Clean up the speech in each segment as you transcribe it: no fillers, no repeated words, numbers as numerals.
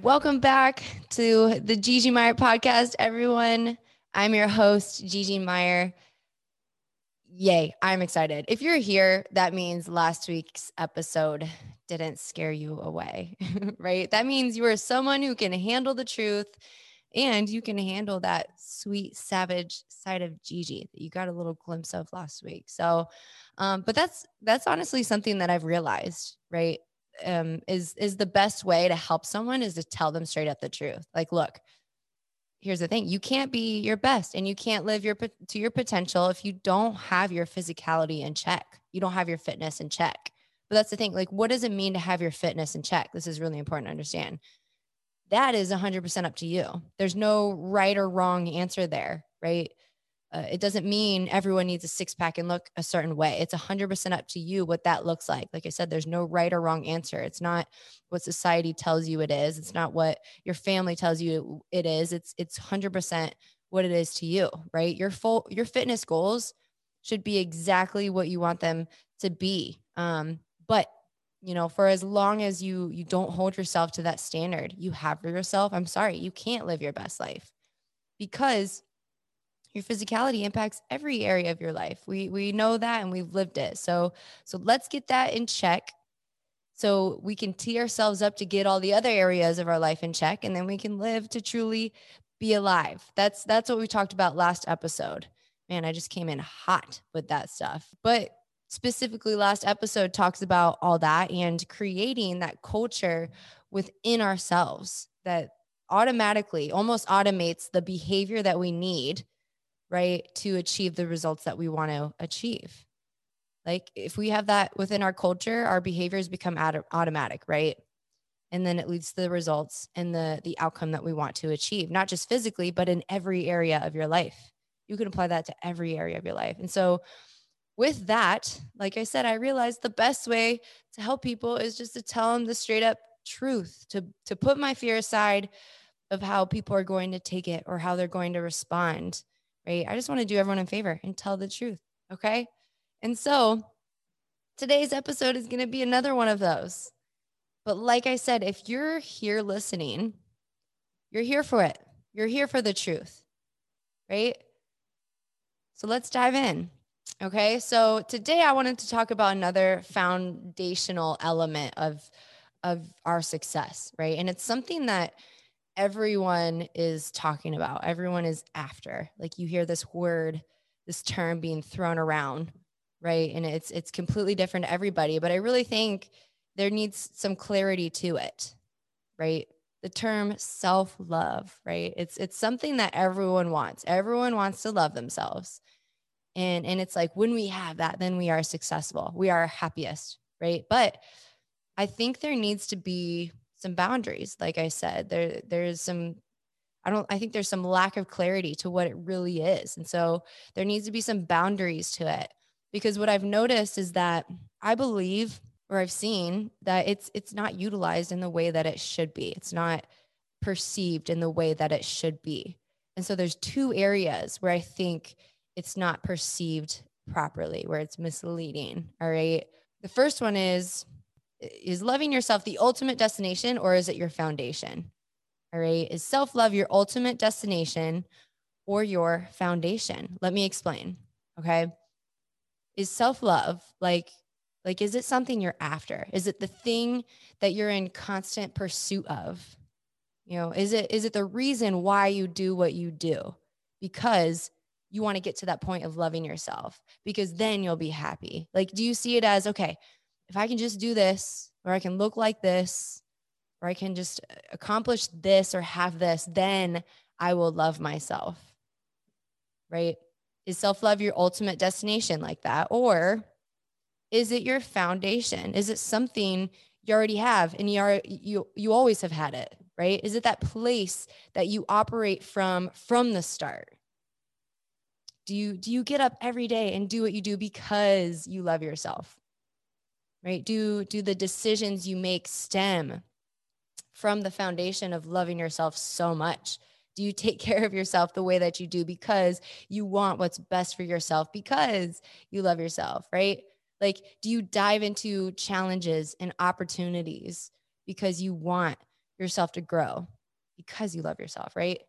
Welcome back to the Gigi Meyer podcast, everyone. I'm your host, Gigi Meyer. Yay, I'm excited. If you're here, that means last week's episode didn't scare you away, right? That means you are someone who can handle the truth and you can handle that sweet, savage side of Gigi that you got a little glimpse of last week. So, but that's honestly something that I've realized, right? Is the best way to help someone is to tell them straight up the truth. Like, look, here's the thing. You can't be your best and you can't live to your potential if you don't have your physicality in check. You don't have your fitness in check. But that's the thing. Like, what does it mean to have your fitness in check? This is really important to understand. That is 100% up to you. There's no right or wrong answer there, right? It doesn't mean everyone needs a six pack and look a certain way. It's 100% up to you what that looks like. Like I said, there's no right or wrong answer. It's not what society tells you it is. It's not what your family tells you it is. It's 100% what it is to you, right? Your fitness goals should be exactly what you want them to be. But for as long as you don't hold yourself to that standard you have for yourself, I'm sorry, you can't live your best life because your physicality impacts every area of your life. We know that and we've lived it. So let's get that in check so we can tee ourselves up to get all the other areas of our life in check, and then we can live to truly be alive. That's what we talked about last episode. Man, I just came in hot with that stuff. But specifically last episode talks about all that and creating that culture within ourselves that automatically almost automates the behavior that we need, right, to achieve the results that we want to achieve. Like if we have that within our culture, our behaviors become automatic, right? And then it leads to the results and the outcome that we want to achieve, not just physically, but in every area of your life. You can apply that to every area of your life. And so with that, like I said, I realized the best way to help people is just to tell them the straight up truth, to put my fear aside of how people are going to take it or how they're going to respond, right? I just want to do everyone a favor and tell the truth, okay? And so today's episode is going to be another one of those. But like I said, if you're here listening, you're here for it. You're here for the truth, right? So let's dive in. Okay. So today I wanted to talk about another foundational element of our success, right? And it's something that everyone is talking about. Everyone is after. Like you hear this word, this term being thrown around, right? And it's completely different to everybody, but I really think there needs some clarity to it, right? The term self-love, right? It's something that everyone wants. Everyone wants to love themselves. And it's like when we have that, then we are successful. We are happiest, right? But I think there needs to be some boundaries. Like I said, there's some, I think there's some lack of clarity to what it really is. And so there needs to be some boundaries to it, because what I've noticed is that I believe, or I've seen that it's not utilized in the way that it should be. It's not perceived in the way that it should be. And so there's two areas where I think it's not perceived properly, where it's misleading. All right. The first one is loving yourself the ultimate destination, or is it your foundation? All right. Is self-love your ultimate destination or your foundation? Let me explain. Okay. Is self-love is it something you're after? Is it the thing that you're in constant pursuit of? Is it the reason why you do what you do? Because you want to get to that point of loving yourself, because then you'll be happy. Like, do you see it as, okay, if I can just do this, or I can look like this, or I can just accomplish this or have this, then I will love myself, right? Is self-love your ultimate destination like that? Or is it your foundation? Is it something you already have and you always have had it, right? Is it that place that you operate from the start? Do you get up every day and do what you do because you love yourself, right? Do the decisions you make stem from the foundation of loving yourself so much? Do you take care of yourself the way that you do because you want what's best for yourself, because you love yourself, right? Like, do you dive into challenges and opportunities because you want yourself to grow because you love yourself, right?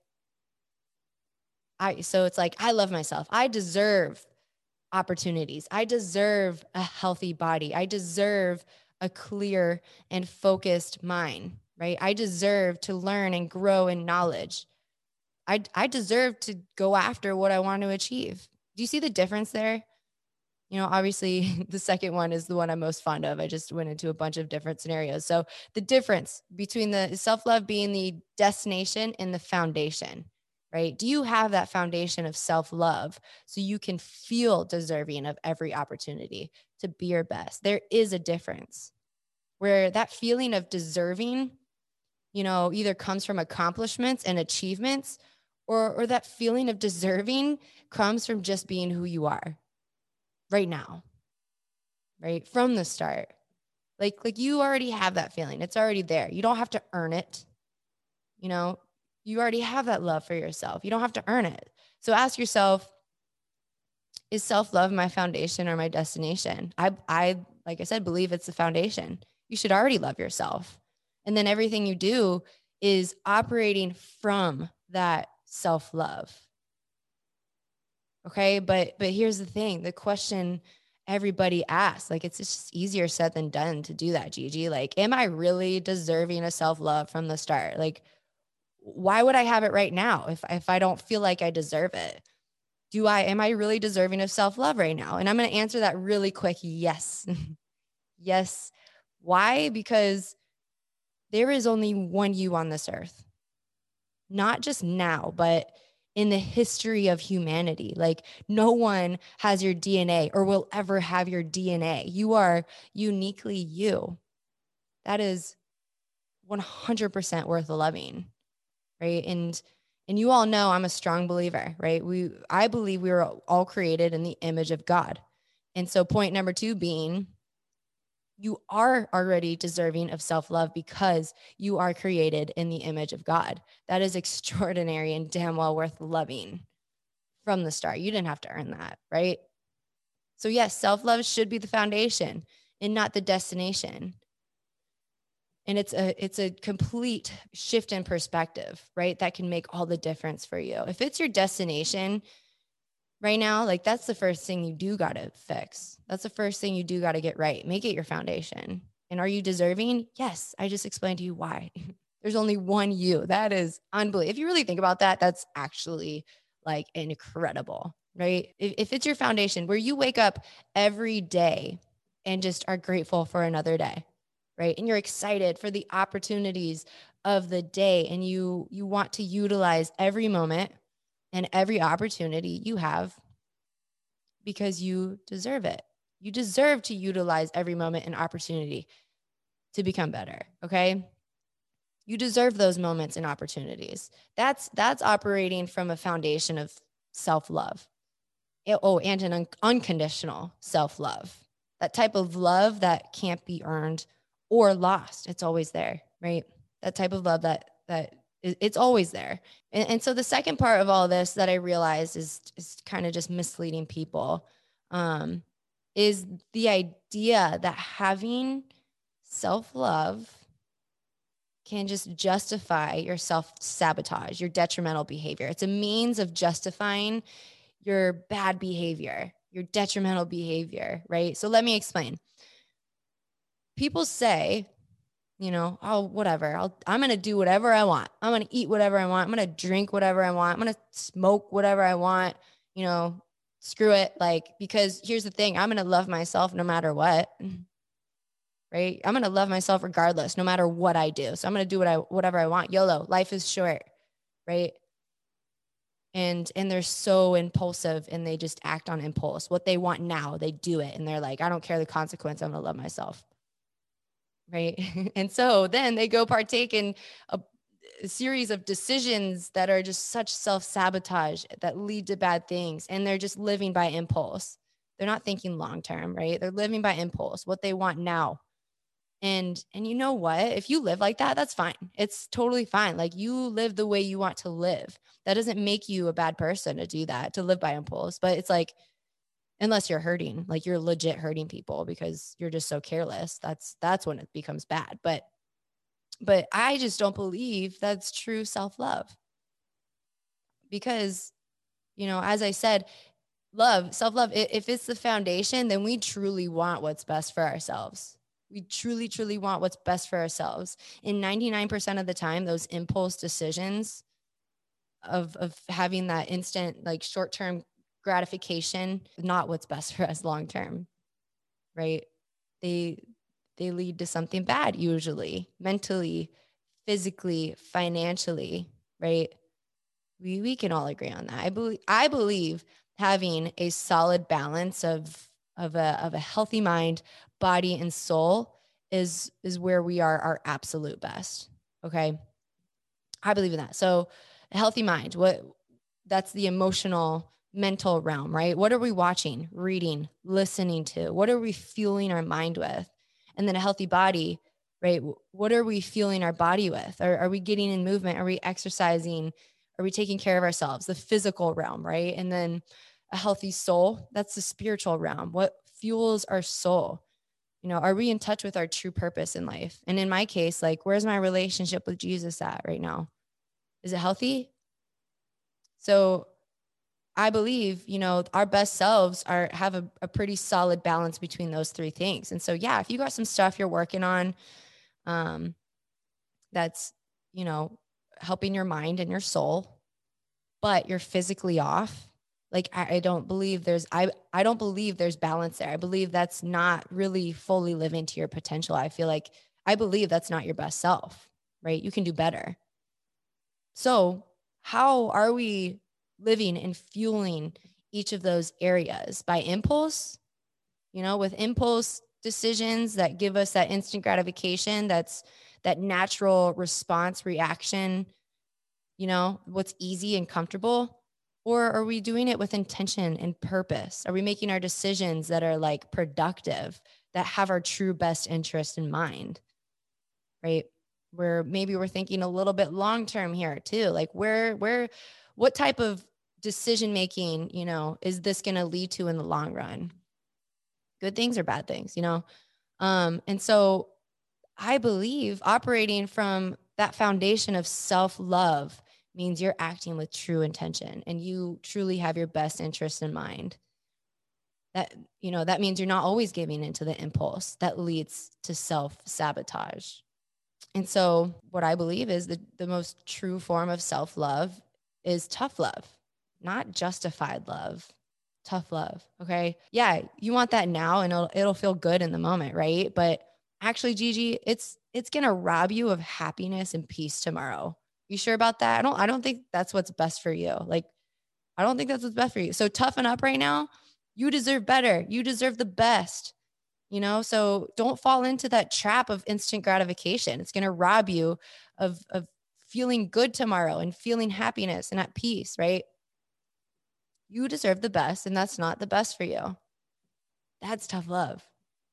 So it's like, I love myself. I deserve opportunities. I deserve a healthy body. I deserve a clear and focused mind, right? I deserve to learn and grow in knowledge. I deserve to go after what I want to achieve. Do you see the difference there? Obviously the second one is the one I'm most fond of. I just went into a bunch of different scenarios. So the difference between the self-love being the destination and the foundation, right? Do you have that foundation of self-love so you can feel deserving of every opportunity to be your best? There is a difference where that feeling of deserving, either comes from accomplishments and achievements, or that feeling of deserving comes from just being who you are right now, right? From the start. Like you already have that feeling. It's already there. You don't have to earn it. You already have that love for yourself. You don't have to earn it. So ask yourself, is self-love my foundation or my destination? I like I said, believe it's the foundation. You should already love yourself. And then everything you do is operating from that self-love. Okay. But here's the thing, the question everybody asks, like, it's just easier said than done to do that, Gigi. Like, am I really deserving of self-love from the start? Like, why would I have it right now if I don't feel like I deserve it? Am I really deserving of self-love right now? And I'm going to answer that really quick. Yes. Yes. Why? Because there is only one you on this earth, not just now, but in the history of humanity. Like, no one has your DNA or will ever have your DNA. You are uniquely you. That is 100% worth loving, right? And you all know I'm a strong believer, right? I believe we were all created in the image of God. And so point number 2 being, you are already deserving of self-love because you are created in the image of God. That is extraordinary and damn well worth loving from the start. You didn't have to earn that, right? So yes, self-love should be the foundation and not the destination. And it's a complete shift in perspective, right? That can make all the difference for you. If it's your destination right now, like, that's the first thing you do got to fix. That's the first thing you do got to get right. Make it your foundation. And are you deserving? Yes. I just explained to you why. There's only one you. That is unbelievable. If you really think about that, that's actually like incredible, right? If it's your foundation where you wake up every day and just are grateful for another day, right? And you're excited for the opportunities of the day, and you want to utilize every moment and every opportunity you have because you deserve it. You deserve to utilize every moment and opportunity to become better. Okay. You deserve those moments and opportunities. That's operating from a foundation of self-love. And an unconditional self-love. That type of love that can't be earned or lost. It's always there, right? That type of love that it's always there. And so the second part of all of this that I realized is kind of just misleading people, is the idea that having self-love can just justify your self-sabotage, your detrimental behavior. It's a means of justifying your bad behavior, your detrimental behavior, right? So let me explain. People say, oh, whatever. I'm going to do whatever I want. I'm going to eat whatever I want. I'm going to drink whatever I want. I'm going to smoke whatever I want, screw it. Like, because here's the thing, I'm going to love myself no matter what, right? I'm going to love myself regardless, no matter what I do. So I'm going to do whatever I want. YOLO, life is short, right? And they're so impulsive and they just act on impulse. What they want now, they do it. And they're like, I don't care the consequence. I'm going to love myself. Right. And so then they go partake in a series of decisions that are just such self-sabotage that lead to bad things. And they're just living by impulse. They're not thinking long-term, right? They're living by impulse, what they want now. And you know what? If you live like that, that's fine. It's totally fine. Like, you live the way you want to live. That doesn't make you a bad person to do that, to live by impulse. But it's like, unless you're hurting, like you're legit hurting people because you're just so careless. That's when it becomes bad. But But I just don't believe that's true self-love because, as I said, self-love, if it's the foundation, then we truly want what's best for ourselves. We truly, truly want what's best for ourselves. And 99% of the time, those impulse decisions of having that instant, like short-term gratification, not what's best for us long-term, right? They lead to something bad, usually mentally, physically, financially, right? We can all agree on that. I believe having a solid balance of a healthy mind, body, and soul is where we are our absolute best. Okay. I believe in that. So a healthy mind, that's the emotional, mental realm, right? What are we watching, reading, listening to? What are we fueling our mind with? And then a healthy body, right? What are we fueling our body with? Are we getting in movement? Are we exercising? Are we taking care of ourselves? The physical realm, right? And then a healthy soul, that's the spiritual realm. What fuels our soul? Are we in touch with our true purpose in life? And in my case, like, where's my relationship with Jesus at right now? Is it healthy? So I believe, our best selves have a pretty solid balance between those three things. And so, yeah, if you got some stuff you're working on, that's, helping your mind and your soul, but you're physically off. Like, I don't believe I don't believe there's balance there. I believe that's not really fully living to your potential. I believe that's not your best self, right? You can do better. So how are we living and fueling each of those areas? By impulse, with impulse decisions that give us that instant gratification, that's that natural response reaction, what's easy and comfortable? Or are we doing it with intention and purpose? Are we making our decisions that are like productive, that have our true best interest in mind, right? Where maybe we're thinking a little bit long-term here too. Like what type of decision making, is this going to lead to in the long run? Good things or bad things, And so I believe operating from that foundation of self-love means you're acting with true intention and you truly have your best interest in mind. That means you're not always giving into the impulse that leads to self-sabotage. And so what I believe is the most true form of self-love is tough love, not justified love, tough love. Okay. Yeah. You want that now and it'll feel good in the moment. Right. But actually, Gigi, it's going to rob you of happiness and peace tomorrow. You sure about that? I don't think that's what's best for you. Like, I don't think that's what's best for you. So toughen up right now. You deserve better. You deserve the best. So don't fall into that trap of instant gratification. It's going to rob you of feeling good tomorrow and feeling happiness and at peace, right? You deserve the best, and that's not the best for you. That's tough love,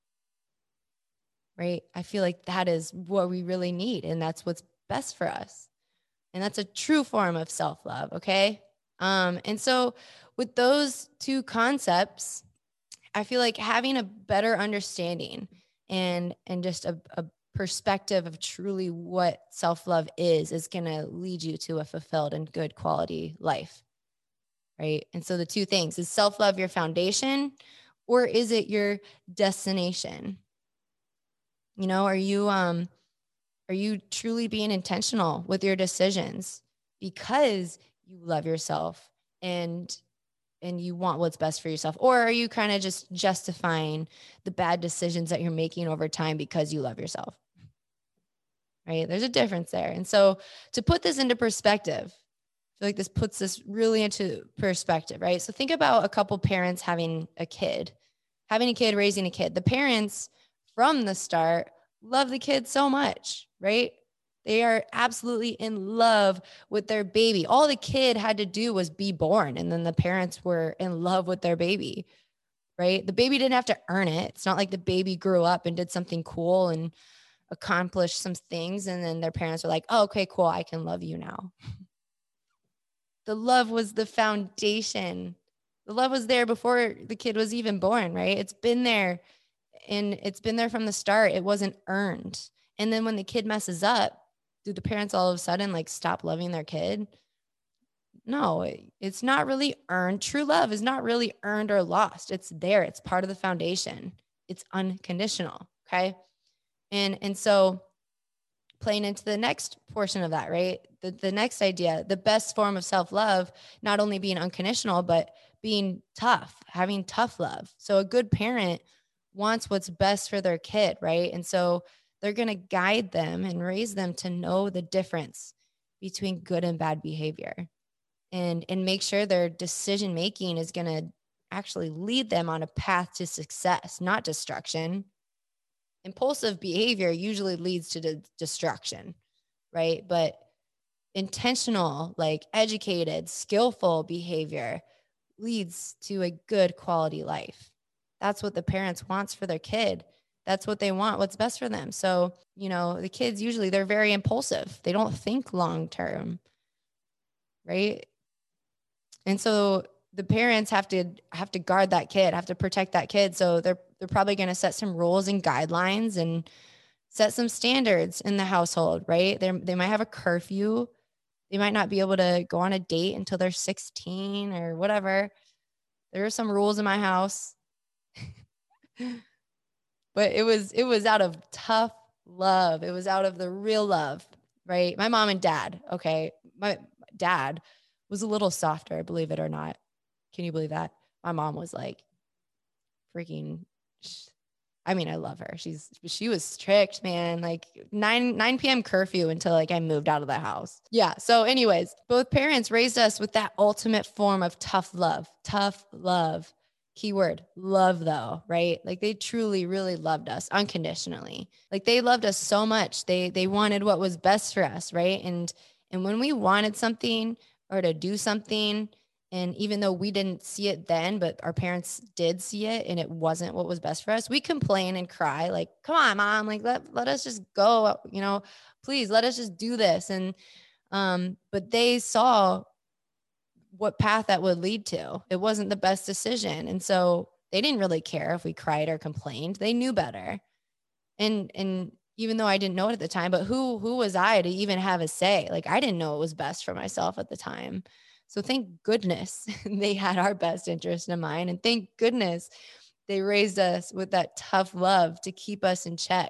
right? I feel like that is what we really need, and that's what's best for us. And that's a true form of self-love, okay? And so with those two concepts, I feel like having a better understanding and just a perspective of truly what self-love is going to lead you to a fulfilled and good quality life, right? And so the two things, is self-love your foundation or is it your destination? Are you truly being intentional with your decisions because you love yourself and you want what's best for yourself? Or are you kind of just justifying the bad decisions that you're making over time because you love yourself? Right? There's a difference there. And so to put this into perspective, I feel like this puts this really into perspective, right? So think about a couple parents having a kid, raising a kid. The parents from the start love the kid so much, right? They are absolutely in love with their baby. All the kid had to do was be born, and then the parents were in love with their baby, right? The baby didn't have to earn it. It's not like the baby grew up and did something cool and accomplished some things, and then their parents were like, oh, okay, cool, I can love you now. The love was the foundation. The love was there before the kid was even born, right? It's been there, and it's been there from the start. It wasn't earned. And then when the kid messes up, do the parents all of a sudden like stop loving their kid? No, it's not really earned. True love is not really earned or lost. It's there. It's part of the foundation. It's unconditional. Okay. And so playing into the next portion of that, right? The next idea, the best form of self-love, not only being unconditional, but being tough, having tough love. So a good parent wants what's best for their kid, right? And so they're going to guide them and raise them to know the difference between good and bad behavior, and make sure their decision making is going to actually lead them on a path to success, not destruction. Impulsive behavior usually leads to destruction, right? But intentional, like educated, skillful behavior leads to a good quality life. That's what the parents wants for their kid. That's what they want, what's best for them. So, the kids usually, they're very impulsive. They don't think long term, right? And so the parents have to guard that kid, have to protect that kid. So they're probably going to set some rules and guidelines and set some standards in the household, right? They might have a curfew. They might not be able to go on a date until they're 16 or whatever. There are some rules in my house. But it was out of tough love. It was out of the real love, right? My mom and dad, okay. My dad was a little softer, believe it or not. Can you believe that? My mom was like freaking, I love her. She was strict, man. Like 9 p.m. curfew until like I moved out of the house. Yeah. So anyways, both parents raised us with that ultimate form of tough love. Keyword, love though, right? Like they truly, really loved us unconditionally. Like they loved us so much. They wanted what was best for us, right? And when we wanted something or to do something, and even though we didn't see it then, but our parents did see it and it wasn't what was best for us, we complain and cry like, come on, mom, like let us just go, please let us just do this. And, but they saw what path that would lead to. It wasn't the best decision. And so they didn't really care if we cried or complained. They knew better. And even though I didn't know it at the time, but who was I to even have a say? Like I didn't know what was best for myself at the time. So thank goodness they had our best interest in mind. And thank goodness they raised us with that tough love to keep us in check.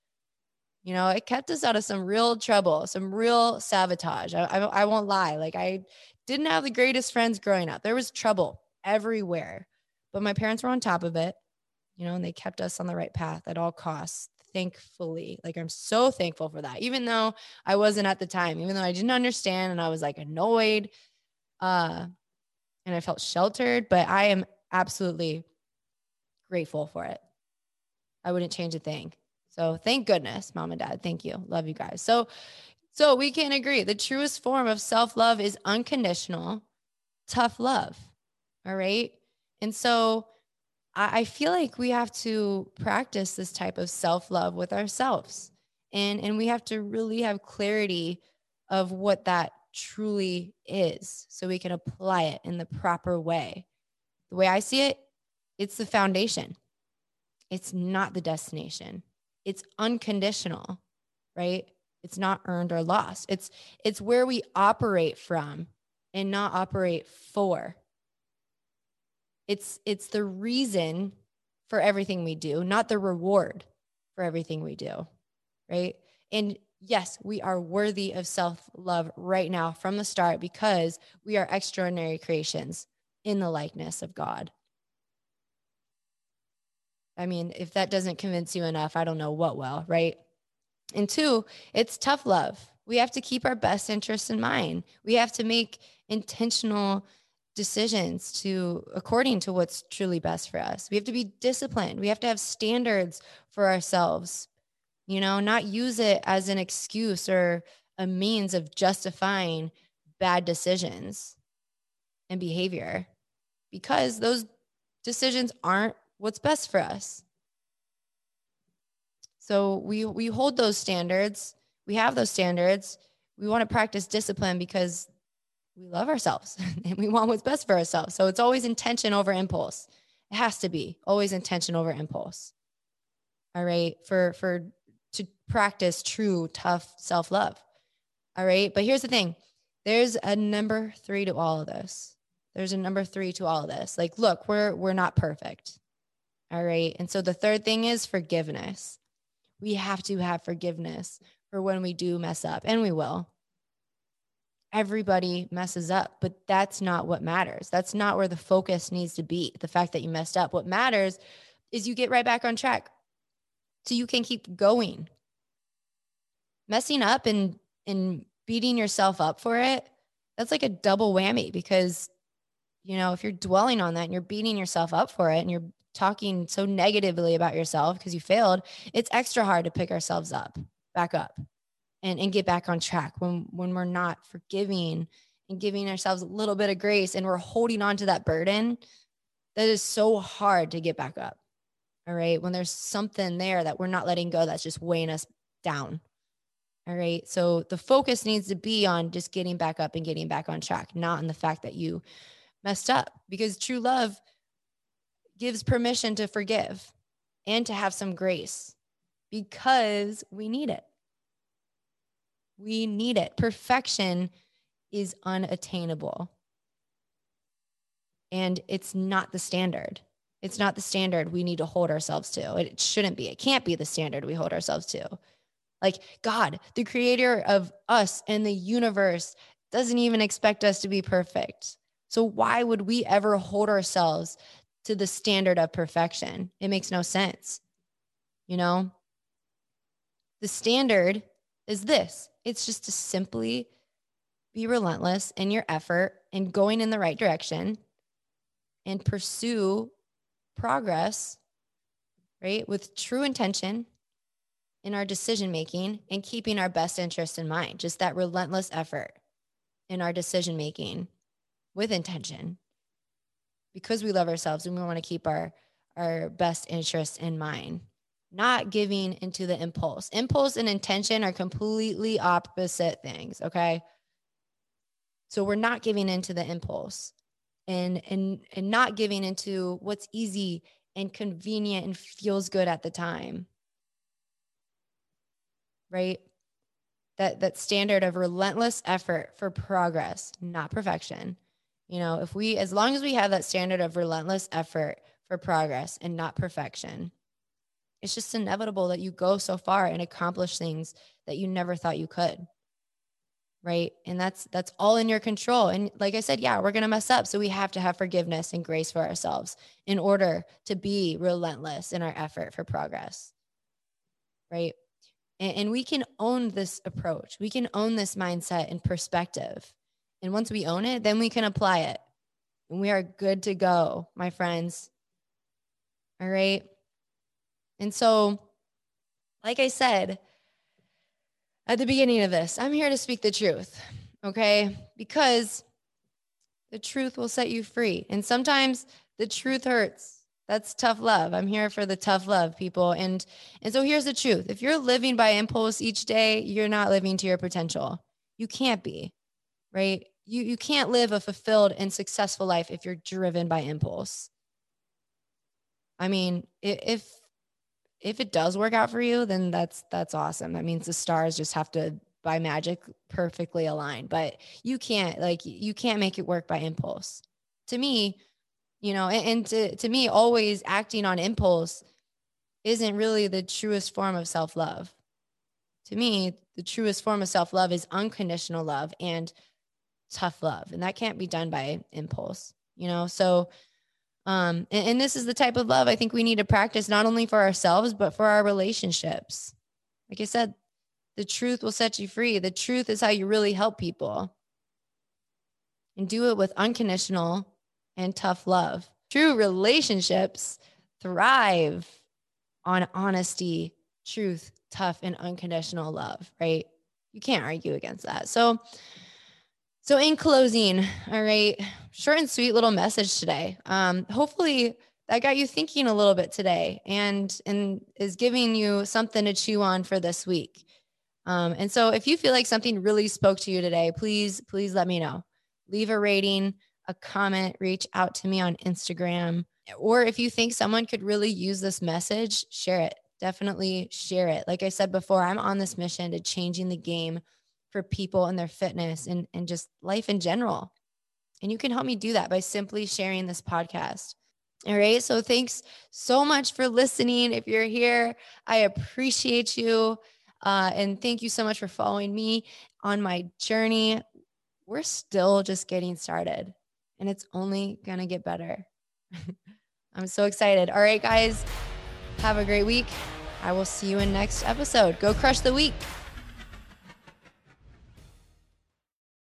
It kept us out of some real trouble, some real sabotage. I won't lie. Like I didn't have the greatest friends growing up. There was trouble everywhere, but my parents were on top of it, and they kept us on the right path at all costs. Thankfully, like I'm so thankful for that, even though I wasn't at the time, even though I didn't understand and I was like annoyed, and I felt sheltered, but I am absolutely grateful for it. I wouldn't change a thing. So thank goodness, mom and dad. Thank you. Love you guys. So we can agree the truest form of self-love is unconditional, tough love. All right. And so I feel like we have to practice this type of self-love with ourselves. And we have to really have clarity of what that truly is so we can apply it in the proper way. The way I see it, it's the foundation. It's not the destination. It's unconditional, right? It's not earned or lost. It's where we operate from and not operate for. It's the reason for everything we do, not the reward for everything we do, right? And yes, we are worthy of self-love right now from the start because we are extraordinary creations in the likeness of God. If that doesn't convince you enough, I don't know what will, right? And 2, it's tough love. We have to keep our best interests in mind. We have to make intentional decisions according to what's truly best for us. We have to be disciplined. We have to have standards for ourselves, not use it as an excuse or a means of justifying bad decisions and behavior, because those decisions aren't what's best for us. So we hold those standards. We have those standards. We want to practice discipline because we love ourselves and we want what's best for ourselves. So it's always intention over impulse. It has to be always intention over impulse. All right. To practice true, tough self-love. All right. But here's the thing. There's a number 3 to all of this. There's a number 3 to all of this. Like, look, we're not perfect. All right. And so the third thing is forgiveness. We have to have forgiveness for when we do mess up, and we will. Everybody messes up, but that's not what matters. That's not where the focus needs to be. The fact that you messed up. What matters is you get right back on track so you can keep going. Messing up and beating yourself up for it, that's like a double whammy, because, if you're dwelling on that and you're beating yourself up for it and you're talking so negatively about yourself because you failed, it's extra hard to pick ourselves back up and get back on track when we're not forgiving and giving ourselves a little bit of grace and we're holding on to that burden. That is so hard to get back up. All right. When there's something there that we're not letting go, that's just weighing us down. All right. So the focus needs to be on just getting back up and getting back on track, not on the fact that you messed up, because true love gives permission to forgive and to have some grace, because we need it. We need it. Perfection is unattainable. And it's not the standard. It's not the standard we need to hold ourselves to. It shouldn't be. It can't be the standard we hold ourselves to. Like, God, the creator of us and the universe, doesn't even expect us to be perfect. So why would we ever hold ourselves to the standard of perfection? It makes no sense. The standard is this. It's just to simply be relentless in your effort and going in the right direction and pursue progress, right? With true intention in our decision-making and keeping our best interest in mind. Just that relentless effort in our decision-making with intention, because we love ourselves and we want to keep our best interest in mind. Not giving into the impulse. Impulse and intention are completely opposite things, okay? So we're not giving into the impulse and not giving into what's easy and convenient and feels good at the time, right? That standard of relentless effort for progress, not perfection. As long as we have that standard of relentless effort for progress and not perfection, it's just inevitable that you go so far and accomplish things that you never thought you could. Right. And that's all in your control. And like I said, yeah, we're going to mess up. So we have to have forgiveness and grace for ourselves in order to be relentless in our effort for progress. Right. And we can own this approach. We can own this mindset and perspective. And once we own it, then we can apply it. And we are good to go, my friends. All right. And so, like I said at the beginning of this, I'm here to speak the truth, okay? Because the truth will set you free. And sometimes the truth hurts. That's tough love. I'm here for the tough love, people. And so here's the truth. If you're living by impulse each day, you're not living to your potential. You can't be, right? You can't live a fulfilled and successful life if you're driven by impulse. I mean, if it does work out for you, then that's awesome. That means the stars just have to, by magic, perfectly align. But you can't make it work by impulse. To me, and to me, always acting on impulse isn't really the truest form of self-love. To me, the truest form of self-love is unconditional love and tough love. And that can't be done by impulse, So and this is the type of love I think we need to practice, not only for ourselves, but for our relationships. Like I said, the truth will set you free. The truth is how you really help people. And do it with unconditional and tough love. True relationships thrive on honesty, truth, tough, and unconditional love, right? You can't argue against that. So in closing, all right, short and sweet little message today. Hopefully that got you thinking a little bit today and is giving you something to chew on for this week. And so if you feel like something really spoke to you today, please let me know. Leave a rating, a comment, reach out to me on Instagram. Or if you think someone could really use this message, share it. definitely share it. Like I said before, I'm on this mission to changing the game for people and their fitness and just life in general. And you can help me do that by simply sharing this podcast. All right. So thanks so much for listening. If you're here, I appreciate you. And thank you so much for following me on my journey. We're still just getting started, and it's only going to get better. I'm so excited. All right, guys, have a great week. I will see you in next episode. Go crush the week.